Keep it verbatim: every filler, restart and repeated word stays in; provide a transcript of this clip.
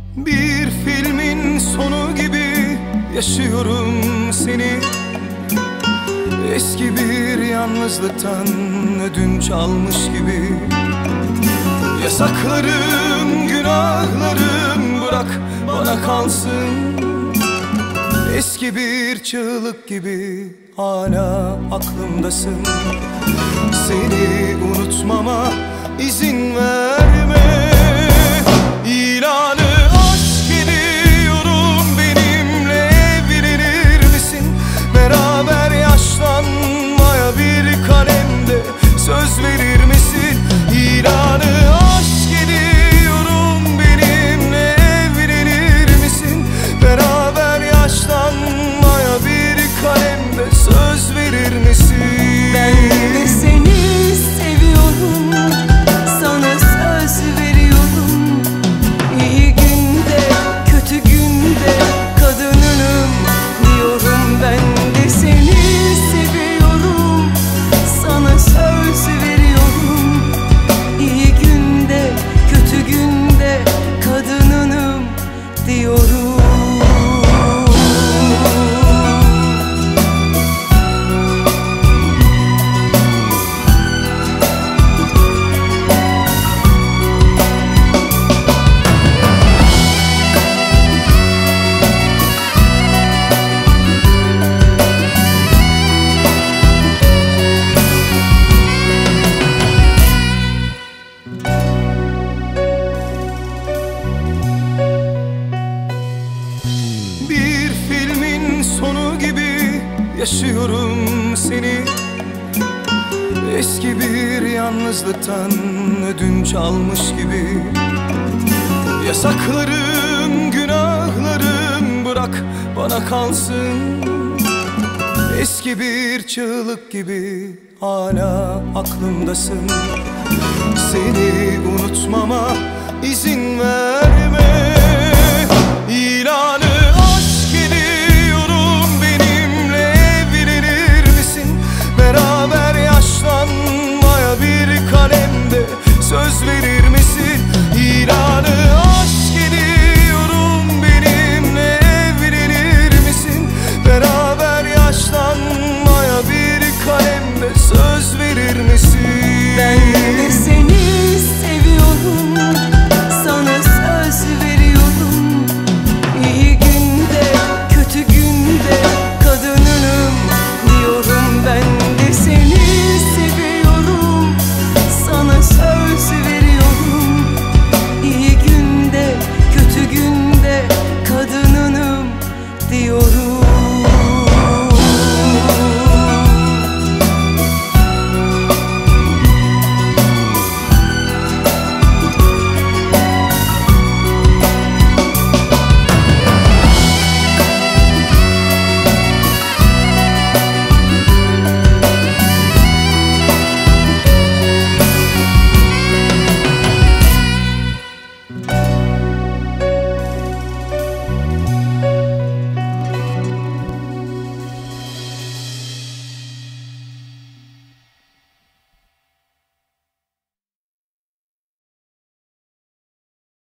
Bir filmin sonu gibi yaşıyorum seni. Eski bir yalnızlıktan ödünç almış gibi. Yasaklarım, günahlarım bırak bana kalsın. Eski bir çığlık gibi hala aklımdasın. Seni unutmama izin verme. İlanı aşk ediyorum, benimle evlenir misin? Beraber yaşlanmaya bir kalemde söz verir misin? İlanı aşk ediyorum, benimle evlenir misin? Beraber yaşlanmaya bir kalemde söz verir misin? Ben de seni seviyorum, sana söz veriyorum. İyi günde, kötü günde kadınınım diyorum. Ben de seni seviyorum, sana söz veriyorum. İyi günde, kötü günde kadınınım diyorum. Sonu gibi yaşıyorum seni. Eski bir yalnızlıktan ödünç almış gibi. Yasaklarım, günahlarım bırak bana kalsın. Eski bir çığlık gibi hala aklımdasın. Seni unutmam